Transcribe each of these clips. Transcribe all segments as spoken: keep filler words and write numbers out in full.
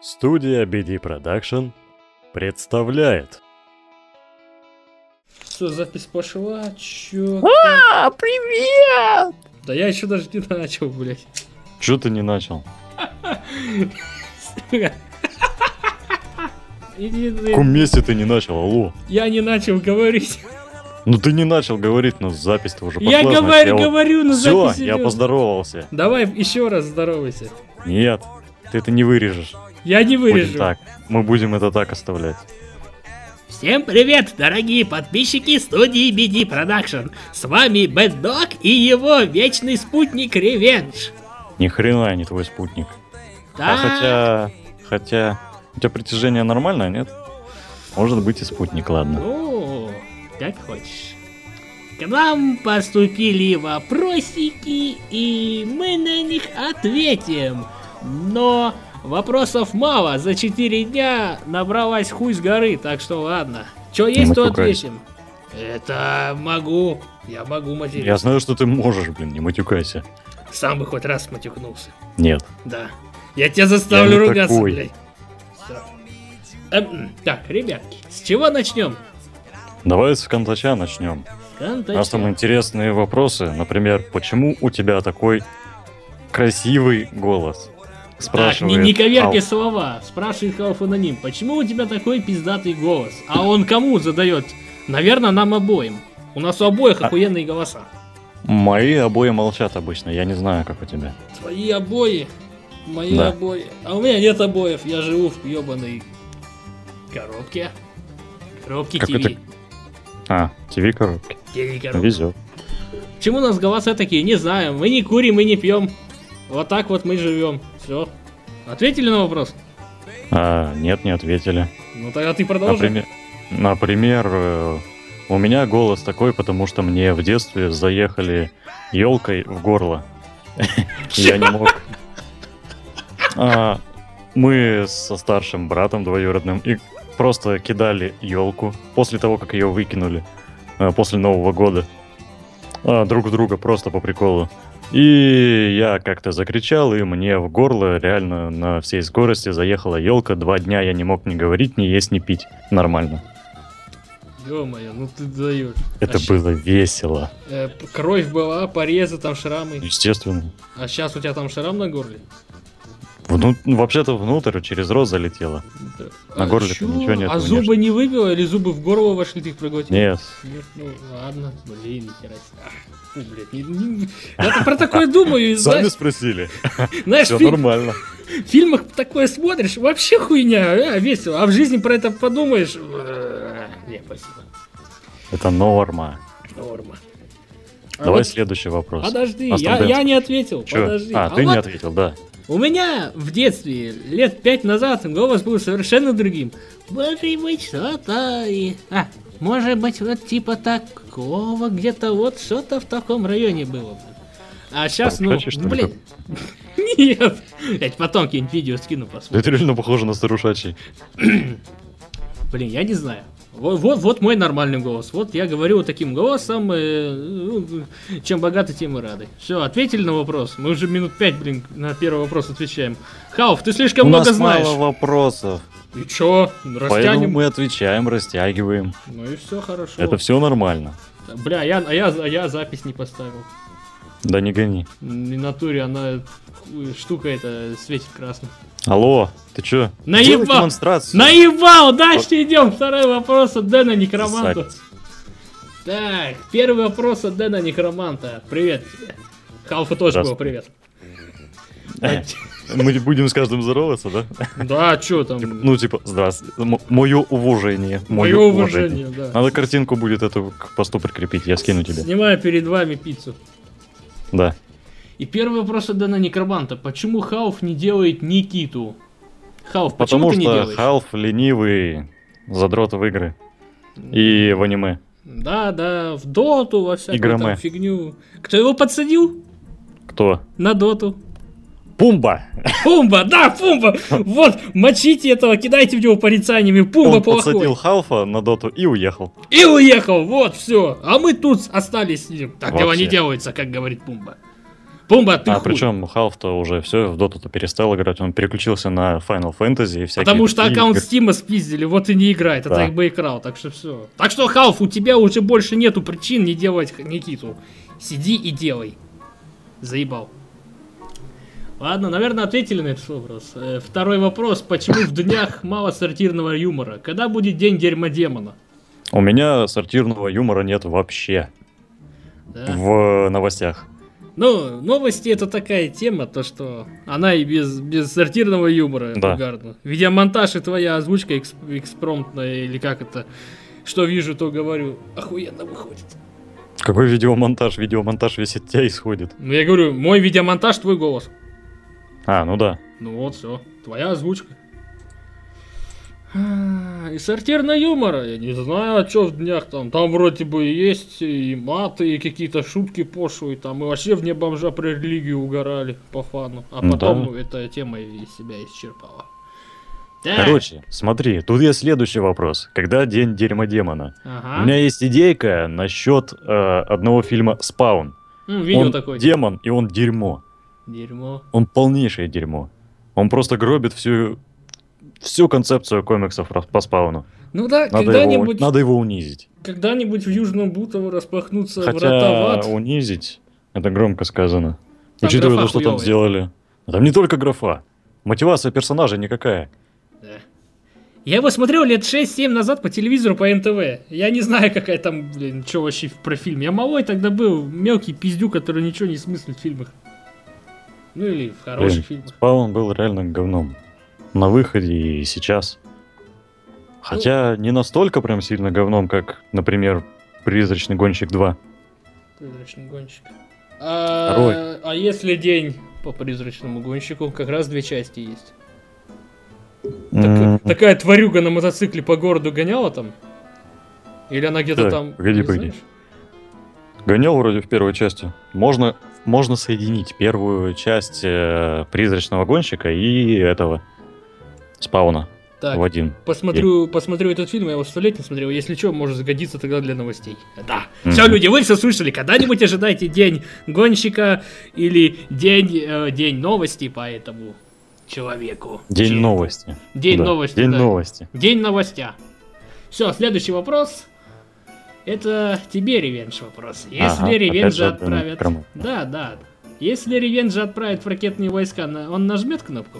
Студия би ди Production представляет. Что, запись пошла? Чё? А, привет! Да я еще даже не начал, блядь. Чё ты не начал? В каком месте ты не начал, алло? Я не начал говорить. Ну ты не начал говорить, но запись-то уже пошла. Я говорю, говорю, но Всё, запись я идёт. поздоровался. Давай еще раз здоровайся. Нет, ты это не вырежешь. Я не вырежу. Будем так, мы будем это так оставлять. Всем привет, дорогие подписчики студии би ди Production. С вами Bad Dog и его вечный спутник Ревенж. Ни хрена я не твой спутник. Да. А хотя... Хотя... У тебя притяжение нормальное, нет? Может быть и спутник, ладно. Ну, как хочешь. К нам поступили вопросики, и мы на них ответим. Но вопросов мало, за четыре дня набралась хуй с горы, так что ладно. Чё есть, то матюкайся. ответим. Это могу, я могу материться. Я знаю, что ты можешь, блин, не матюкайся. Сам бы хоть раз матюкнулся. Нет. Да. Я тебя заставлю Я не ругаться, такой. блядь. Всё. Эм, так, ребятки, с чего начнем? Давай с контача начнем. У нас там интересные вопросы. Например, почему у тебя такой красивый голос? Так, Спрашивает. не, не коверкай Ал. слова. Спрашивает Халф Аноним, почему у тебя такой пиздатый голос? А он кому задает? Наверное, нам обоим. У нас у обоих А- охуенные голоса. Мои обои молчат обычно. Я не знаю, как у тебя. Твои обои, мои Да. обои. А у меня нет обоев, я живу в ебаной коробке. Коробке Как ТВ. это? А, ТВ коробки. ТВ коробка. Везет. Почему у нас голоса такие? Не знаю. Мы не курим, мы не пьем. Вот так вот мы живем. Все. Ответили на вопрос? А, нет, не ответили. Ну тогда ты продолжи. Например, например, э, у меня голос такой, потому что мне в детстве заехали елкой в горло. Я не мог. А, Мы со старшим братом двоюродным и просто кидали елку после того, как ее выкинули э, после Нового года. А, друг в друга просто по приколу. И я как-то закричал, и мне в горло реально на всей скорости заехала елка. Два дня я не мог ни говорить, ни есть, ни пить. Нормально. Ё-моё, ну ты даешь. Это А щ- было весело. э, кровь была, порезы, там шрамы. Естественно. А сейчас у тебя там шрам на горле? Вну- ну, вообще-то внутрь через рот залетело. На А горле-то чё? ничего нет, А конечно. зубы не выбило или зубы в горло вошли, ты их проглотил? Нет. Нет, ну ладно, блин, нихера себе. Ах, фу, блядь, не- не- я про такое думаю, и Сами знаешь, спросили. знаешь, Все в фильм- нормально. в фильмах такое смотришь, вообще хуйня, а, весело, а в жизни про это подумаешь, э, не, спасибо, Это норма. норма. А Давай вот следующий вопрос. подожди, Нас там я, Дэн я не ответил, Чё? подожди. А, ты не вот ответил, да. У меня в детстве, лет пять назад, голос был совершенно другим. Может быть, что-то и... А, может быть, вот типа такого, где-то вот что-то в таком районе было. А сейчас, ну, Покачешь, что ли, блин... Нет, я тебе потом какие-нибудь видео скину, посмотрим. Это реально похоже на старушачий. Блин, я не знаю. Вот, вот, вот мой нормальный голос. Вот я говорю вот таким голосом. э, ну, чем богаты, тем и рады. Все, ответили на вопрос. Мы уже минут пять, блин, на первый вопрос отвечаем. Хауф, ты слишком У много нас знаешь. мало вопросов. И чё? Поэтому Растянем? мы отвечаем, растягиваем. Ну и все хорошо. Это все нормально. Бля, я, а, я, а я запись не поставил. Да не гони. В натуре она хуй, штука эта светит красным. Алло, ты чё? Наебал! Делай демонстрацию. Наебал! Дальше идем. Второй вопрос от Дэна Некроманту. Запись. Так, первый вопрос от Дэна Некроманта. Привет тебе. Халфа тоже был Здравствуй. привет. Мы будем с каждым здороваться, да? Да, чё там? Ну, типа, здравствуй. М- Мое уважение. Мое уважение, да. Надо картинку будет эту к посту прикрепить, я скину тебе. Снимаю перед вами пиццу. Да. И первый вопрос от Дэна Некроманта. Почему Хауф не делает Никиту? Хауф, почему Потому ты не что делаешь? Халф ленивый задрот в игры. И в аниме. Да, да, в доту, во всякую там Игроме. фигню. Кто его подсадил? Кто? На доту. Пумба! Пумба, да, Пумба! Вот, мочите этого, кидайте в него порицаниями. Пумба Он плохой. подсадил Халфа на доту и уехал. И уехал, вот, все. А мы тут остались с ним. Так дела Вообще. не делается, как говорит Пумба. Пумба, ты А хуй. причем Халф-то уже все, в доту-то перестал играть, он переключился на Final Fantasy и всякие... Потому что такие аккаунт игры. Стима спиздили, вот и не играет, а Да. так бы играл, так что все. Так что, Халф, у тебя уже больше нету причин не делать Никиту. Сиди и делай. Заебал. Ладно, наверное, ответили на этот вопрос. Э, Второй вопрос. Почему в днях мало сортирного юмора? Когда будет день дерьмодемона? У меня сортирного юмора нет вообще Да. в новостях. Ну, новости это такая тема, то что она и без, без сортирного юмора Да. угарна. Видеомонтаж и твоя озвучка эксп- экспромтная, или как это, что вижу, то говорю, охуенно выходит. Какой видеомонтаж? Видеомонтаж весь от тебя исходит. Ну я говорю, мой видеомонтаж, твой голос. А, ну да. Ну вот, все, твоя озвучка. А, И сортирный юмора, я не знаю, а что в днях там. Там вроде бы и есть и маты, и какие-то шутки пошлые, там и вообще вне бомжа про религию угорали по фану. А Ну потом да. эта тема из себя исчерпала. Да. Короче, смотри, тут есть следующий вопрос. Когда день дерьмодемона? Ага. У меня есть идейка насчет э, одного фильма «Спаун». М, видео Он такое. демон, и он дерьмо. Дерьмо. Он полнейшее дерьмо. Он просто гробит всю, всю концепцию комиксов про- по Спауну. Ну да, Надо его, когда-нибудь, надо его унизить. когда-нибудь в Южном Бутово распахнутся врата в Хотя ад. унизить, это громко сказано. Там Учитывая графа то, что там хуёвая. сделали. Там не только графа. Мотивация персонажа никакая. Да. Я его смотрел лет шесть-семь назад по телевизору по эн тэ вэ. Я не знаю, какая там, блин, что вообще про фильм. Я малой тогда был, мелкий пиздюк, который ничего не смыслит в фильмах. Ну или в хороших Блин, фильмах. Спаун был реально говном. На выходе и сейчас. Хотя не настолько прям сильно говном, как, например, «Призрачный гонщик два». Призрачный гонщик. А, Второй. а если день по призрачному гонщику, как раз две части есть. Так- М, такая тварюга на мотоцикле по городу гоняла там? Или она где-то Так, там... погоди, не погоди. знаешь? Гонял вроде в первой части. Можно, можно соединить первую часть э, «Призрачного гонщика» и этого «Спауна» Так, в один. посмотрю, посмотрю этот фильм, я его сто лет не смотрел. Если что, может сгодиться тогда для новостей. Да. Мгм. Все, люди, вы все слышали. Когда-нибудь ожидайте день гонщика или день, э, день новостей по этому человеку. День Че- новости. День Да, новости, День да. новости. День новостя. Все, следующий вопрос. Это тебе ревенж вопрос. Если Ага, опять ревенжа же отданы отправят... кому. Да, да. Если ревенжа отправят в ракетные войска, на- он нажмет кнопку?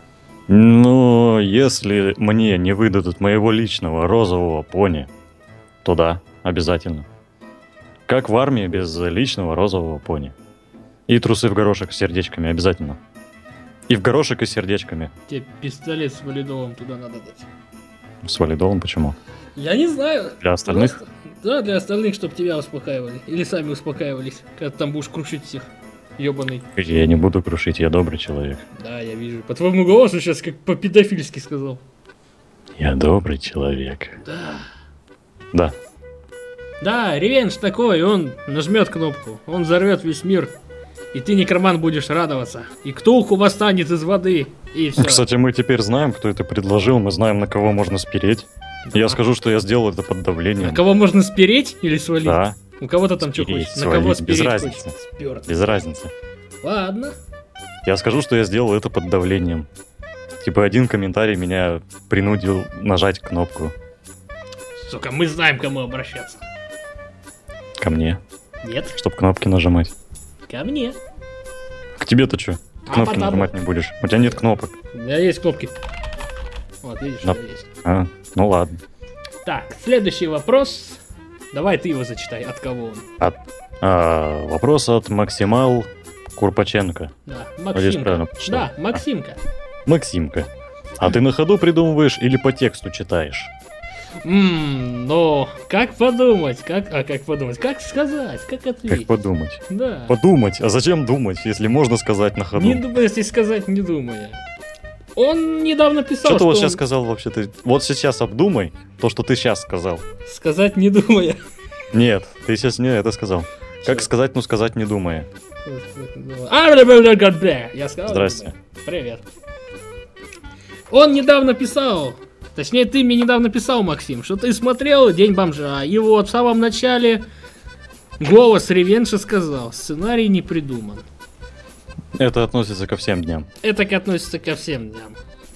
Ну, если мне не выдадут моего личного розового пони, то да, обязательно. Как в армии без личного розового пони. И трусы в горошек с сердечками обязательно. И в горошек и с сердечками. Тебе пистолет с валидолом туда надо дать. С валидолом почему? Я не знаю. Для остальных? Просто- Да, для остальных, чтобы тебя успокаивали. Или сами успокаивались, когда ты там будешь крушить всех. Ёбаный. Я не буду крушить, я добрый человек. Да, я вижу. По твоему голосу сейчас как по-педофильски сказал. Я добрый человек. Да. Да. Да, ревенж такой, он нажмет кнопку, он взорвет весь мир. И ты, некроман, будешь радоваться. И Ктулху восстанет из воды. И все. Кстати, мы теперь знаем, кто это предложил, мы знаем, на кого можно спереть. Я скажу, что я сделал это под давлением. На кого можно спереть или свалить? Да, У кого-то там что Спереть, хочешь? На кого свалить, без спереть разницы. хочешь? Спёр. без разницы. Ладно. Я скажу, что я сделал это под давлением. Типа один комментарий меня принудил нажать кнопку Сука, мы знаем, к кому обращаться. ко мне, Нет, чтобы кнопки нажимать. ко мне. К тебе-то что? А Кнопки потому- нажимать не будешь. У тебя нет кнопок. У меня есть кнопки. Вот, видишь, Да. у меня есть. А, ну ладно. Так, следующий вопрос. Давай ты его зачитай. От кого он? От- а, вопрос от Максимал Курпаченко. Да, Надеюсь, правильно Максимка. прочитал. Да, Максимка. Максимка. А ты на ходу придумываешь или по тексту читаешь? Ммм, ну, как подумать? Как, а как подумать? Как сказать? Как Как ответить? подумать? Да. Подумать? А зачем думать, если можно сказать на ходу? Не думая, если сказать, не думая. Он недавно писал, Что ты что вот он- сейчас сказал вообще? Ты вот сейчас обдумай то, что ты сейчас сказал. сказать не думая. Нет, ты сейчас не это сказал. Как Чё? сказать, ну сказать не думая. А, бля-бля-бля-бля. Я сказал. Здрасте. Привет. Он недавно писал, точнее ты мне недавно писал, Максим, что ты смотрел «День бомжа», и вот в самом начале голос ревенша сказал, сценарий не придуман. Это относится ко всем дням. Это относится ко всем дням.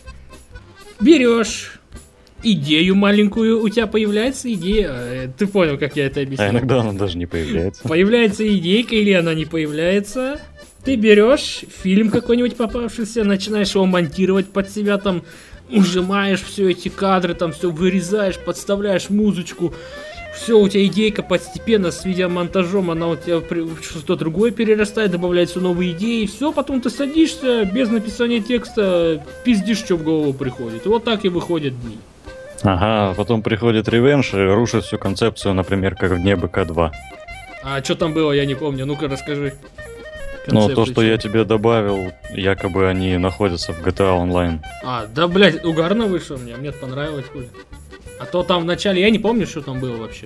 Берешь идею маленькую, у тебя появляется идея. э, Ты понял, как я это А объяснил? иногда она даже не появляется. Появляется идейка или она не появляется. Ты берешь фильм какой-нибудь попавшийся, начинаешь его монтировать под себя, там ужимаешь все эти кадры, там все вырезаешь, подставляешь музычку. Все, у тебя идейка постепенно с видеомонтажом, она у тебя при- в что-то другое перерастает, добавляются новые идеи, все, потом ты садишься, без написания текста, пиздишь, что в голову приходит. И вот так и выходят дни. Ага, потом приходит ревенш и рушит всю концепцию, например, как в дне бэ ка два. А что там было, я не помню, ну-ка расскажи. Но то, Концепцию что я чего. тебе добавил, якобы они находятся в джи ти эй онлайн. А, да, блядь, угарно вышло мне, мне понравилось, хуй. А то там вначале, я не помню, что там было вообще.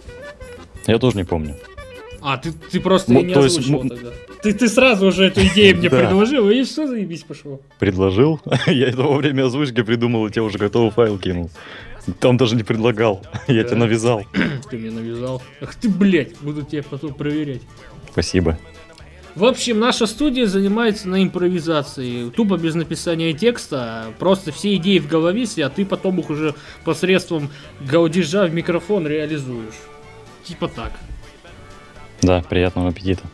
Я тоже не помню. А, ты, ты просто Ну, и не то есть, озвучил м- тогда. Ты, ты сразу уже эту идею мне Да. предложил, и что заебись пошло. Предложил? Я это во время озвучки придумал, и тебе уже готовый файл кинул. Там даже не предлагал, я Да. тебе навязал. Ты мне навязал. Ах ты, блядь, буду тебя потом проверять. Спасибо. В общем, наша студия занимается на импровизации. Тупо без написания текста. Просто все идеи в голове сидят, ты потом их уже посредством гаудежа в микрофон реализуешь. Типа так. Да, приятного аппетита.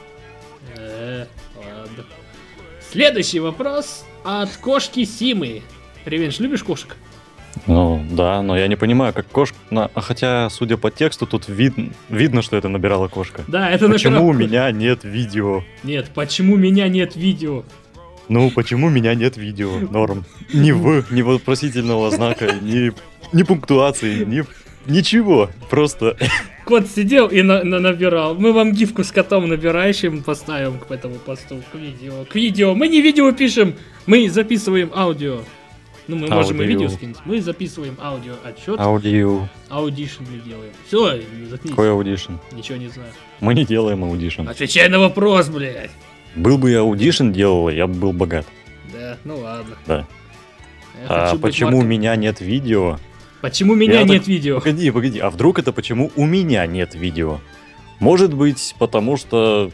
Э, ладно. Следующий вопрос от кошки Симы. Ревенш, любишь кошек? Ну, да, но я не понимаю, как кошка... на- а хотя, судя по тексту, тут вид... видно, что это набирала кошка. Да, это Почему набирал- у меня нет видео? Нет, почему меня нет видео? Ну, почему у меня нет видео? Норм. Ни в, ни вопросительного знака, ни, ни пунктуации, ни... Ничего. Просто... Кот сидел и на- на- набирал. Мы вам гифку с котом набирающим поставим к этому посту, к видео. К видео. Мы не видео пишем, мы записываем аудио. Ну, мы можем и Аудио. видео скинуть. Мы записываем аудио отчет, Аудио. аудишн мы делаем. Все, заткнись. Какой аудишн? Ничего не знаю. Мы не делаем аудишн. Отвечай на вопрос, блядь. Был бы я аудишн делал, я бы был богат. Да, ну ладно. Да. Я А хочу быть почему у Марком. меня нет видео? Почему меня Я нет так- видео? Погоди, погоди, а вдруг это почему у меня нет видео? Может быть, потому что...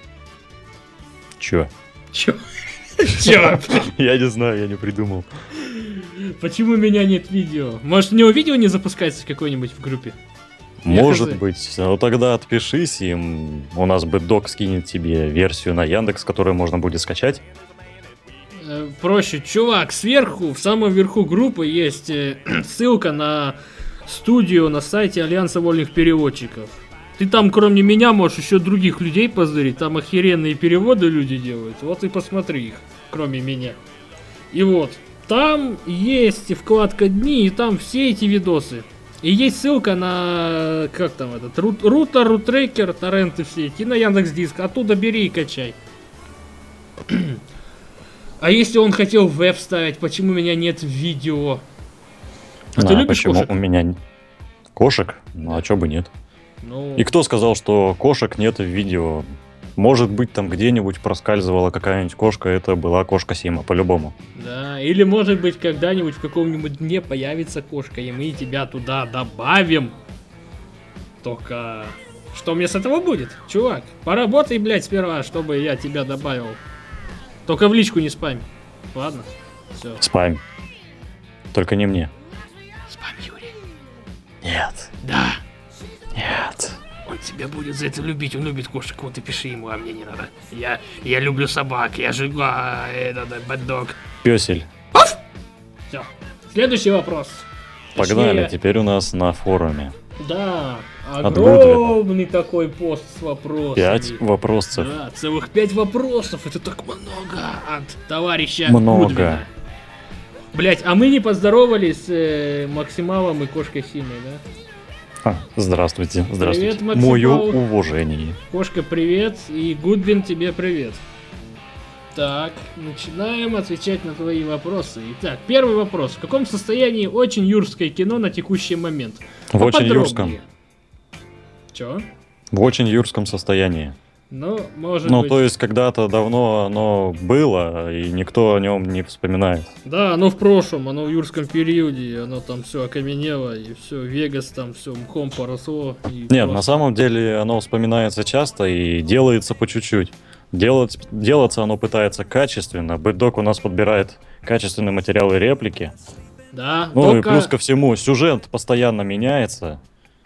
Чё? Чё? Чё? Я не знаю, я не придумал. Почему у меня нет видео? Может, у него видео не запускается какое-нибудь в группе? Я Может хз. быть. Ну тогда отпишись, и м, у нас бы док скинет тебе версию на Яндекс, которую можно будет скачать. Э, Проще, чувак, сверху, в самом верху группы есть э, ссылка на студию на сайте Альянса вольных переводчиков. Ты там, кроме меня, можешь еще других людей позырить. Там охеренные переводы люди делают. Вот и посмотри их, кроме меня. И вот, там есть вкладка дни, и там все эти видосы. И есть ссылка на, как там этот, рут, рутер, рутрекер, торренты все эти, и на Яндекс.Диск. Оттуда бери и качай. А если он хотел в веб ставить, почему у меня нет видео? А ты А любишь почему кошек? у меня н- кошек? Ну а чё бы нет? Ну, И кто сказал, что кошек нет в видео? Может быть, там где-нибудь проскальзывала какая-нибудь кошка, это была кошка Сима, по-любому. да, или может быть когда-нибудь в каком-нибудь дне появится кошка, и мы тебя туда добавим. Только что мне с этого будет, чувак? Поработай, блядь, сперва, чтобы я тебя добавил. Только в личку не спамь. Ладно? Все. Спам. Только не мне. Спам, Юрий. Нет. Да. Нет. Он тебя будет за это любить, он любит кошек, вот и пиши ему, а мне не надо. Я, я люблю собак, я же а, этот бэддог. Пёсель. Все. Следующий вопрос. Погнали, Точнее, теперь у нас на форуме. Да, От огромный такой пост с вопросами. Пять вопросов. Да, целых пять вопросов, это так много от товарища Много. Гудвина. Блять, а мы не поздоровались с э, Максималом и кошкой Симой, да? А, здравствуйте, здравствуйте. Привет, Максимал. Мое уважение. Кошка, привет, и Гудвин, тебе привет. Так, начинаем отвечать на твои вопросы. Итак, первый вопрос. В каком состоянии очень юрское кино на текущий момент? В очень Поподробнее. юрском. Чё? В очень юрском состоянии. Ну, может Ну, быть. то есть, когда-то давно оно было, и никто о нем не вспоминает. Да, оно в прошлом, оно в юрском периоде, и оно там все окаменело, и все, Вегас там все мхом поросло. И Нет, просто- на самом деле оно вспоминается часто и делается по чуть-чуть. Делать, делаться оно пытается качественно. Бэддог у нас подбирает качественные материалы и реплики. Да, Ну только... и плюс ко всему, сюжет постоянно меняется.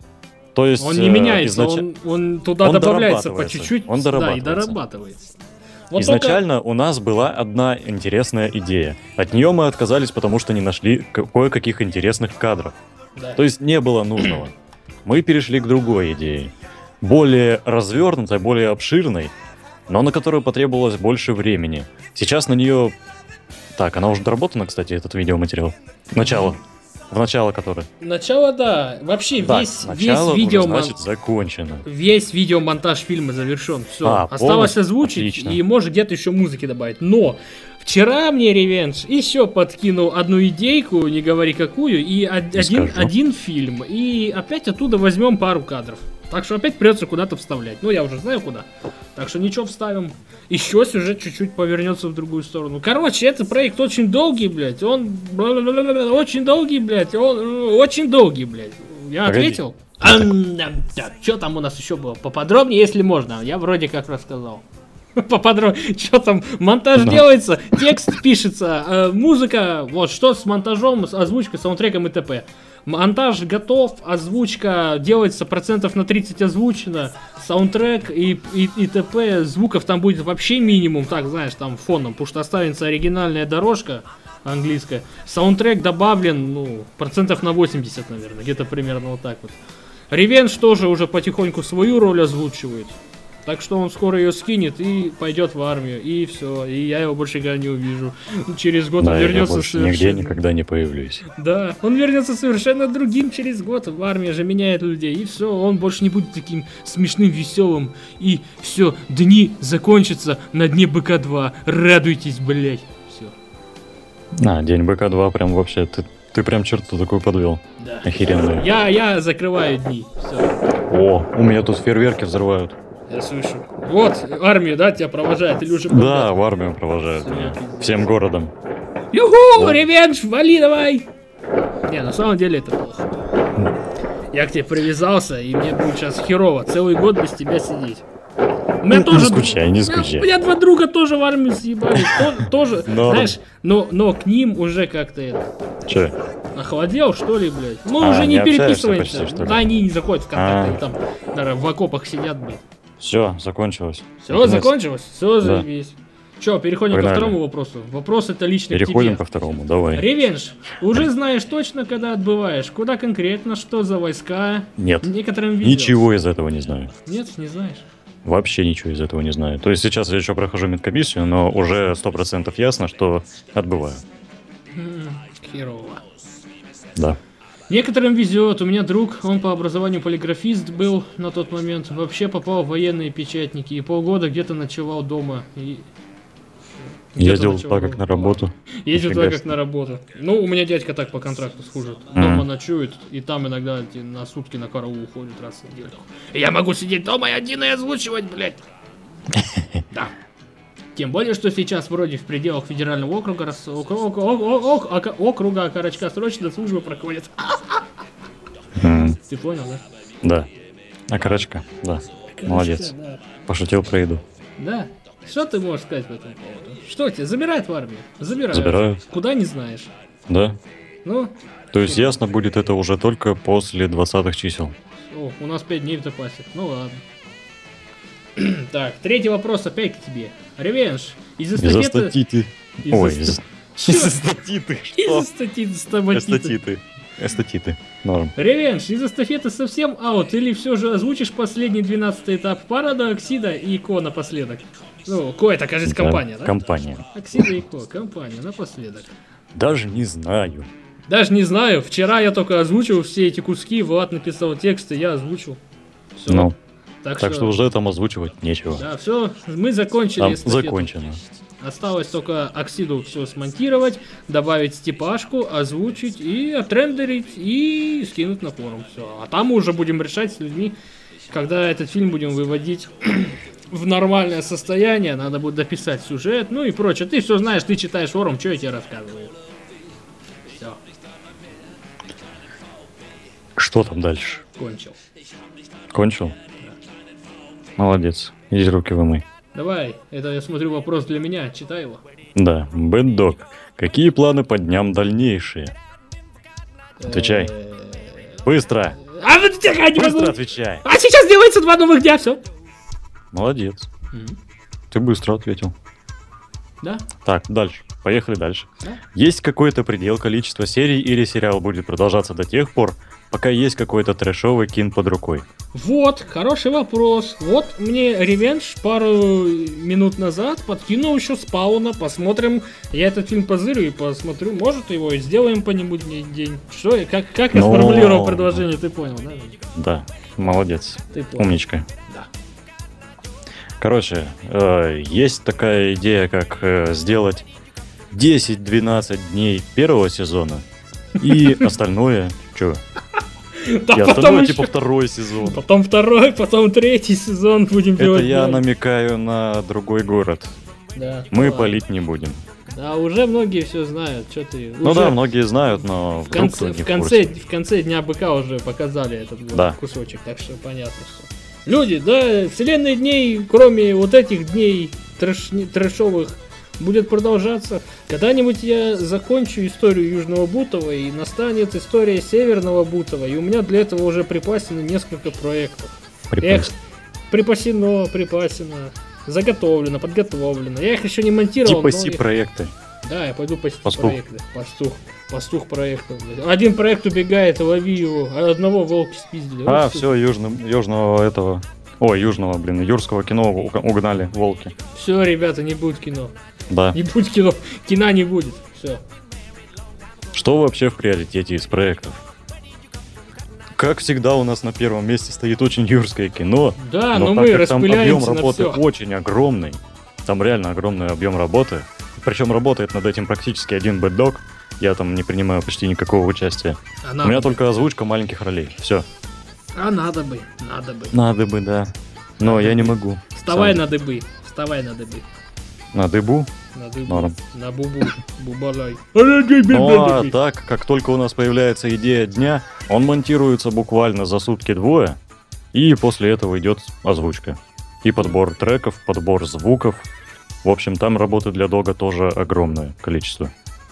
То есть, он не меняется, изнач... он, он туда он добавляется по чуть-чуть, он да, и дорабатывается. дорабатывается. Вот Изначально только... у нас была одна интересная идея. От нее мы отказались, потому что не нашли кое-каких интересных кадров. Да. То есть не было нужного. Мы перешли к другой идее. Более развернутой, более обширной, но на которую потребовалось больше времени. Сейчас на нее... Так, она уже доработана, кстати, этот видеоматериал. Начало. В начало которое. Начало, да. Вообще Так, весь, начало весь видео... уже, значит, закончено. Весь видеомонтаж фильма завершен. Все. А, Осталось полностью? озвучить Отлично. и может где-то еще музыки добавить. Но вчера мне Ревенж еще подкинул одну идейку, не говори какую, и од- один, один фильм. И опять оттуда возьмем пару кадров. Так что опять придется куда-то вставлять. Ну, я уже знаю куда. Так что ничего, вставим. Еще сюжет чуть-чуть повернется в другую сторону. Короче, этот проект очень долгий, блядь. Он очень долгий, блядь. Он очень долгий, блядь. Я Погоди. ответил? Ам, да, так, что там у нас еще было? Поподробнее, если можно. Я вроде как рассказал. Поподробнее. Что там? Монтаж Да. делается, текст пишется, э, музыка. Вот что с монтажом, с озвучкой, саундтреком и т.п. Монтаж готов, озвучка делается процентов на тридцать озвучено, саундтрек и, и, и т.п. Звуков там будет вообще минимум, так, знаешь, там фоном, потому что останется оригинальная дорожка английская. Саундтрек добавлен, ну, процентов на восемьдесят, наверное, где-то примерно вот так вот. Ревенж тоже уже потихоньку свою роль озвучивает. Так что он скоро ее скинет и пойдет в армию, и все, и я его больше никогда не увижу. Через год Да, он я вернется больше совершенно... нигде никогда не появлюсь. Да, он вернется совершенно другим через год. В армии же меняет людей, и все, он больше не будет таким смешным, веселым. И все, дни закончатся на дне БК два. Радуйтесь, блять. Все. А, День БК два прям вообще, ты, ты прям черту такую подвел. Да. Охеренную. Я, я закрываю дни. Все. О, у меня тут фейерверки взрывают. Я слышу. Вот, армию, да, тебя провожает, или уже... Да, в армию провожают Всё, меня. пиздец. Всем городом. Юху, ревенж, вали давай! Не, на самом деле это плохо. Я к тебе привязался, и мне будет сейчас херово целый год без тебя сидеть. У меня Не тоже... скучай, не у меня- скучай. У меня два друга тоже в армию съебали. то- Тоже, Норм. знаешь, но, но к ним уже как-то это... Че? Охладел, что ли, блядь? Мы А, уже не не общаешься переписываемся. почти, что ли? Да, они не заходят в контакт, А. они там, наверное, в окопах сидят, блядь. Все, закончилось. Все, Наконец. закончилось? Все, заебись. Че, переходим Погнали. ко второму вопросу. Вопрос это лично к Переходим тебе. ко второму, давай. Ревенж. Уже знаешь точно, когда отбываешь? Куда конкретно, что за войска? Нет, Некоторым везет. ничего из этого не знаю. Нет, не знаешь. Вообще ничего из этого не знаю. То есть сейчас я еще прохожу медкомиссию, но уже сто процентов ясно, что отбываю. М, Херово. Да. Некоторым везет. У меня друг, он по образованию полиграфист был на тот момент. Вообще попал в военные печатники. И полгода где-то ночевал дома. И... где-то Ездил ночевал так, как дома. на работу. Ездил Нифига так, как себе. на работу. Ну, у меня дядька так по контракту служит. Дома ночует, и там иногда эти на сутки на караул уходит раз в неделю. И я могу сидеть дома и один и озвучивать, блядь. Да. Тем более, что сейчас вроде в пределах федерального округа рас- ок- ок- ок- ок- ок- ока- округа окорочка срочно службы проходит. М, Ты понял, да? Да. А карачка? Да. Молодец. Да. Пошутил про еду. Да. Что ты можешь сказать по этому поводу? Что тебя, забирают в армию? Забирают. Забирают. Куда не знаешь. Да. Ну, То есть ясно будет это уже только после двадцатых чисел. о, у нас пять дней в запасе. Ну ладно. Так, третий вопрос опять к тебе. Ревенж. Из Из-за эстафеты... статиты. Из-за Ой, ста- из- Чё? из-за статиты. Что? Из эстатиты, стоматиты. Эстатиты. Эстатиты. Норм. Ревенж, из эстафеты совсем аут, или все же озвучишь последний двенадцатый этап парада, Оксида и Ко напоследок? Ну, Ко это, кажется, компания, да? Компания. Оксида и Ко, компания, напоследок. Даже не знаю. Даже не знаю, вчера я только озвучил все эти куски, Влад написал тексты, я озвучил. Все. Ну, так, так что уже там озвучивать нечего. Да, все, мы закончили Там эстафету. закончено. Осталось только Оксиду все смонтировать, добавить степашку, озвучить и отрендерить и скинуть на форум. Все. А там мы уже будем решать с людьми, когда этот фильм будем выводить в нормальное состояние, надо будет дописать сюжет, ну и прочее. Ты все знаешь, ты читаешь форум, что я тебе рассказываю. Все, Что там дальше? кончил. Кончил? Молодец. Иди руки вымой. Давай, это я смотрю вопрос для меня, читай его. Да, Bad Dog. Какие планы по дням дальнейшие? Отвечай. Быстро. А вот тихо, не Быстро могу. отвечай. А сейчас делается два новых дня, все. Молодец. Мгм. Ты быстро ответил. Да? Так, дальше. Поехали дальше. Да. Есть какой-то предел количества серий или сериал будет продолжаться до тех пор, пока есть какой-то трэшовый кин под рукой? Вот, хороший вопрос. Вот мне ревенж пару минут назад подкинул еще спауна. Посмотрим. Я этот фильм позырю и посмотрю. Может, его и сделаем по нему день. Что, я- как, как я Но- сформулировал предложение, ты понял, да? Да, молодец. Ты понял. Умничка. Да. Короче, э, есть такая идея, как э, сделать десять-двенадцать дней первого сезона и остальное, что? Да, И потом остальное еще- типа второй сезон. Потом второй, потом третий сезон будем Это делать. я дальше. намекаю на другой город. Да, Мы ну ладно. палить не будем. Да, уже многие все знают. Что ты? Ну уже да, многие знают, но в вдруг конце, кто не в конце, курсе. в конце Дня Быка уже показали этот вот Да. кусочек, так что понятно, что. Люди, да, вселенная дней, кроме вот этих дней трэш, трэшовых, будет продолжаться. Когда-нибудь я закончу историю Южного Бутова, и настанет история Северного Бутова, и у меня для этого уже припасено несколько проектов. Эх, припасено, припасено, заготовлено, подготовлено. Я их еще не монтировал. Типа но их- Си-проекты. Да, я пойду по Пастух. проекты. Пастух. Пастух проектов. блядь. Один проект убегает, лови его, а одного волки спиздили. А, Вот все, южным, южного этого... Ой, южного, блин, юрского кино уг- угнали волки. Все, ребята, не будет кино. Да. Не будет кино. Кино не будет. Все. Что вообще в приоритете из проектов? Как всегда, у нас на первом месте стоит очень юрское кино. Да, но но так мы как там объем распыляемся на работы все. очень огромный, там реально огромный объем работы, причем работает над этим практически один Bad Dog, я там не принимаю почти никакого участия. А У надо, меня бы. только озвучка маленьких ролей. Все. а надо бы, надо бы. На дыбы, да. Но я не могу. Вставай Сам. на дыбы. Вставай на дыбы. На дыбу. На дыбу. Норм. На бубу. Бубалай. Ну а так, как только у нас появляется идея дня, он монтируется буквально за сутки-двое, и после этого идет озвучка. И подбор треков, подбор звуков. В общем, там работы для Дога тоже огромное количество.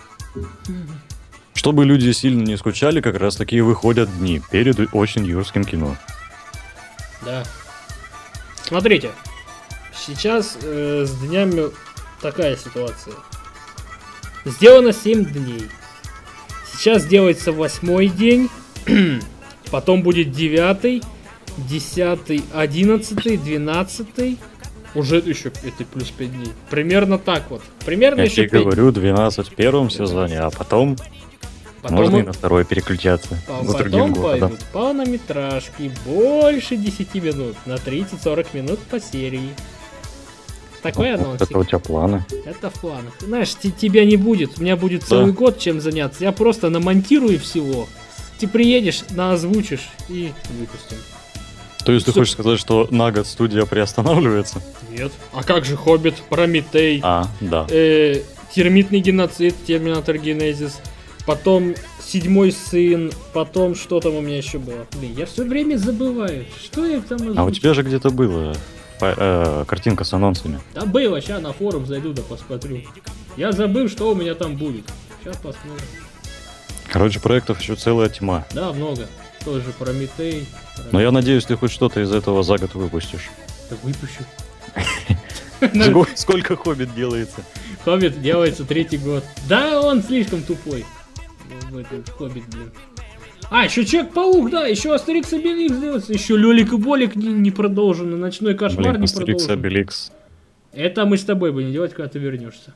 Чтобы люди сильно не скучали, как раз таки выходят дни перед очень юрским кино. Да. Смотрите, сейчас э, с днями такая ситуация. Сделано семь дней. Сейчас делается восьмой день, потом будет девятый, десятый, одиннадцатый, двенадцатый. Уже еще это плюс пять дней. Примерно так вот. Примерно Я еще тебе пять. говорю, двенадцать в первом сезоне, а потом, Потом можно и мы- на второй переключаться. По- За другим Потом городом. пойдут полнометражки, больше десяти минут, на тридцать-сорок минут по серии. Такой Вот анонс. это у тебя планы. Это в планах. Знаешь, те- тебя не будет, у меня будет целый год чем заняться. Я просто намонтирую всего. Ты приедешь, наозвучишь и выпустим. То есть ты Всё. хочешь сказать, что на год студия приостанавливается? Нет. А как же Хоббит, Прометей, А, да. э, Термитный геноцид, Терминатор Генезис, потом Седьмой сын, потом что там у меня еще было? Блин, я все время забываю. Что я там А у озвучил? тебя же где-то была по- э, картинка с анонсами. Да было, сейчас на форум зайду да посмотрю. Я забыл, что у меня там будет. Сейчас посмотрим. Короче, проектов еще целая тьма. Да, много. Тоже Прометей. Но я надеюсь, ты хоть что-то из этого за год выпустишь. Так выпущу. Ск- Сколько хоббит делается? Хоббит делается третий год. Да, он слишком тупой. В этот Хоббит, блин. А, еще Человек-паук, да, еще Астерикс и Обеликс делается, еще Лёлик и Болик не, не продолжено, Ночной кошмар Блин, не Астерикс, продолжен. Обеликс. Это мы с тобой будем делать, когда ты вернешься.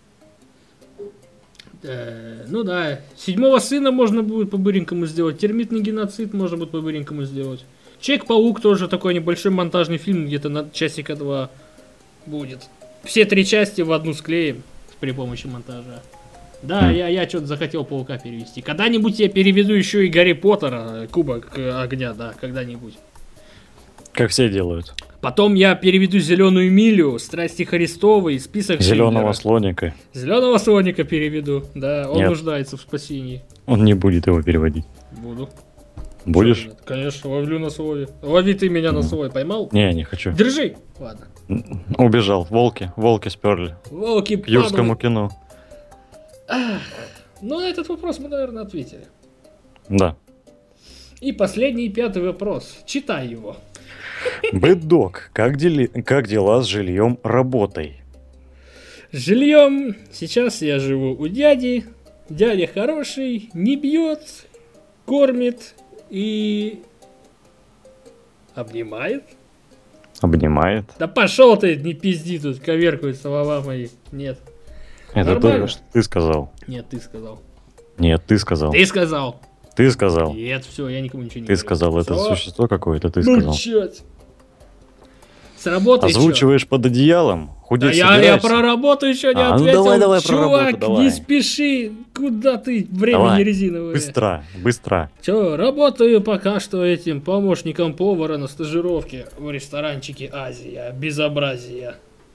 Э, ну да, Седьмого сына можно будет по-быренькому сделать, Термитный геноцид можно будет по-быренькому сделать. Человек-паук тоже такой небольшой монтажный фильм, где-то на часика два будет. Все три части в одну склеим при помощи монтажа. Да, Хм. я, я что-то захотел Паука перевести. Когда-нибудь я переведу еще и Гарри Поттера, Кубок огня, да, когда-нибудь. Как все делают. Потом я переведу Зеленую милю, Страсти Христовой, список Зеленого Шиндлера. слоника. Зеленого слоника переведу, да, он Нет. нуждается в спасении. Он не будет его переводить. Буду. Будешь? Конечно, ловлю на слове. Лови ты меня на слове, поймал? Не, не хочу. Держи. Ладно. Убежал. Волки, волки сперли. Волки К юрскому кино. Ах, ну, на этот вопрос мы, наверное, ответили. Да. И последний, пятый вопрос. Читай его. Бэддог, как, дели... как дела с жильем, работой? С жильем сейчас я живу у дяди. Дядя хороший, не бьет, кормит и обнимает. Обнимает. Да пошел ты, не пизди тут, коверкают слова мои. Нет. Это Нормально? только что ты сказал. Нет, ты сказал. Нет, ты сказал. Ты сказал. Ты сказал. Нет, все, я никому ничего не Ты говорю. сказал, это Всё. существо какое-то, ты сказал. Молчать. С работы Озвучиваешь под одеялом? Да Худеть я, я собираешься? про работу еще не А, ну ответил. давай, давай про Чувак, работу, давай. не спеши. Куда ты? Время Давай. не резиновое. Быстро, быстро. Че, работаю пока что этим помощником повара на стажировке в ресторанчике Азия. Безобразие.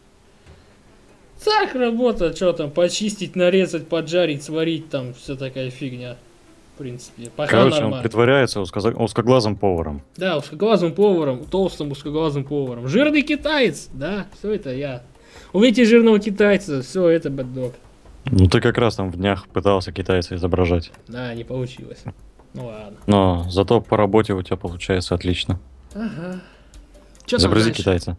Так, работа, что там, почистить, нарезать, поджарить, сварить, там, все такая фигня. В принципе, пока Короче, нормально. он притворяется узкоза- узкоглазым поваром. Да, узкоглазым поваром, толстым узкоглазым поваром. Жирный китаец, да, все это я. Увидите жирного китайца, все это бэддог. Ну ты как раз там в днях пытался китайца изображать. Да, не получилось. Ну ладно. Но зато по работе у тебя получается отлично. Ага. Че там Изобрази дальше? китайца.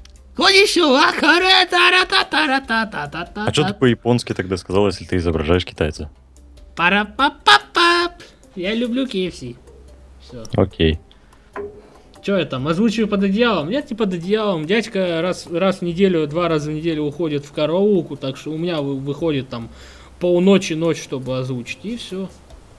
А А что ты по-японски тогда сказал, если ты изображаешь китайца? Пара-па-па-пап. Я люблю кей эф си. Все. Окей. Че я там, озвучиваю под одеялом? Нет, не под одеялом. Дядька раз, раз в неделю, два раза в неделю уходит в караулку, так что у меня вы- выходит там полночи, ночь, чтобы озвучить, и все.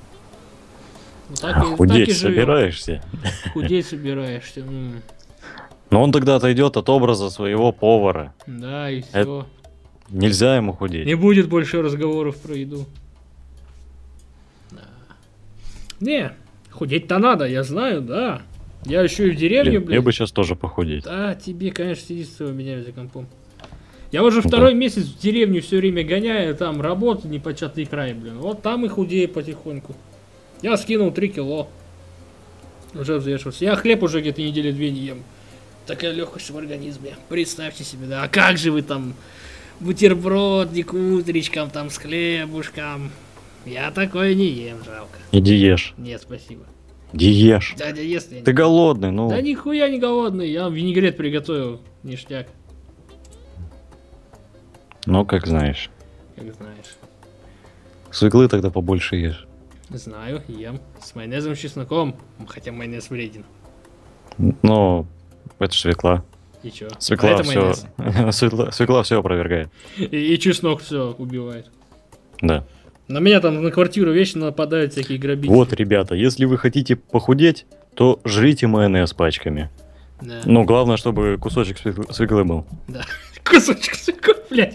Худеть собираешься? Худеть собираешься. м. Но он тогда отойдет от образа своего повара. Да, и Это- все. Нельзя ему худеть. Не будет больше разговоров про еду. Да. Не, худеть-то надо, я знаю, да. Я еще и в деревне, Блин, блин. мне бы сейчас тоже похудеть. Да, тебе, конечно, сидит с твоего меня за компом. Я уже Ну второй да. месяц в деревню все время гоняю, там работа непочатый край, блин. Вот там и худею потихоньку. Я скинул три кило. Уже взвешивался. Я хлеб уже где-то недели две не ем. Такая легкость в организме. Представьте себе, да. А как же вы там бутербродик утречком там с хлебушком? Я такое не ем, жалко. Иди ешь. Нет, спасибо. Иди ешь. Дядя ест, я не... Ты голодный, ну. Да нихуя не голодный, я винегрет приготовил, ништяк, Ну, как знаешь. как знаешь. Свеклы тогда побольше ешь. Знаю, ем. С майонезом, с чесноком, хотя майонез вреден. Ну, это ж свекла. И чё? Свекла А это все. майонез. свекла, свекла все опровергает. И, и чеснок все убивает. Да. На меня там на квартиру вечно нападают всякие грабители. Вот, ребята, если вы хотите похудеть, то жрите майонез пачками. Да. Ну, главное, чтобы кусочек свеклы, свеклы был. Да. Кусочек свеклы, блядь.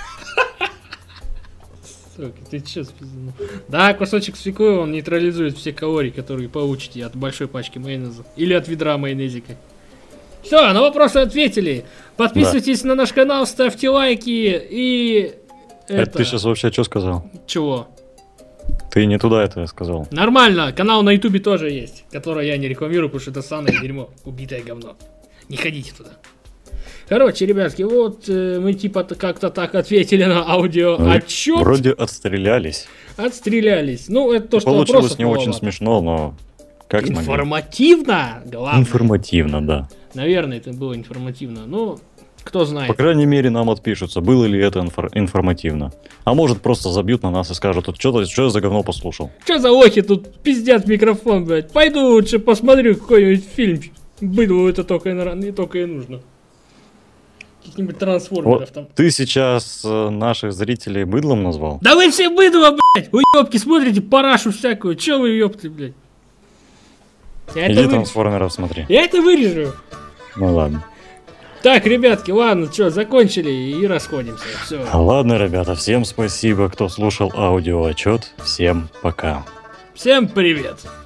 Сука, ты чё спиздил? Да, кусочек свеклы, он нейтрализует все калории, которые получите от большой пачки майонеза. Или от ведра майонезика. Все, на вопросы ответили. Подписывайтесь на наш канал, ставьте лайки и... Это, ты сейчас вообще что сказал? Чего? Ты не туда это сказал. Нормально, канал на ютубе тоже есть, который я не рекламирую, потому что это ссаное дерьмо, убитое говно. Не ходите туда. Короче, ребятки, вот э, мы типа как-то так ответили на аудио Ну, отчет. Вроде отстрелялись. Отстрелялись. Ну, это то, что Получилось вопросов не очень маловато. смешно, но как смогли. Информативно, главное. Информативно, да. Наверное, это было информативно. Ну, кто знает. По крайней мере, нам отпишутся, было ли это инфор- информативно. А может, просто забьют на нас и скажут, тут что что за говно послушал. Че за лохи тут пиздят в микрофон, блядь? Пойду лучше посмотрю какой-нибудь фильм. Быдлу это только и, на- не только и нужно. Каких-нибудь трансформеров Вот там. ты сейчас э, наших зрителей быдлом назвал? Да вы все быдло, блядь! Уёбки, смотрите парашу всякую. Че вы ёпты, блядь? Я это, Иди вырежу. трансформеров смотри. Я это вырежу. Ну ладно. Так, ребятки, ладно, что, закончили и расходимся. Все. Ладно, ребята, всем спасибо, кто слушал аудиоотчет. Всем пока. Всем привет.